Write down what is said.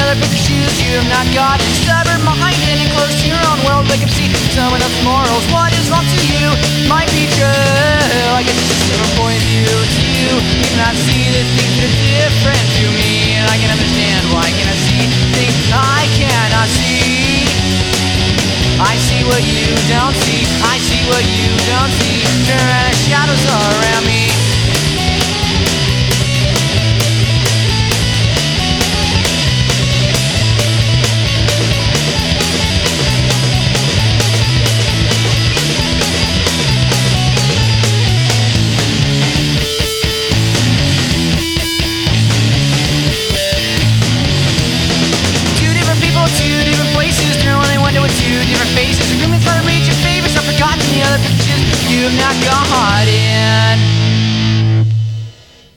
other people's shoes. You have not got a stubborn mind and you're close to your own world. But can see someone else's morals. What is wrong to you might be true. I guess it's just a different point of view to you. You cannot see the things that are different to me, and I can understand why I cannot see things I cannot see. I see what you don't see. I see what you don't see. There are shadows around me. Two different places, through only window with two different faces. Agreements try to reach your favors, are forgotten the other pictures you have not got in.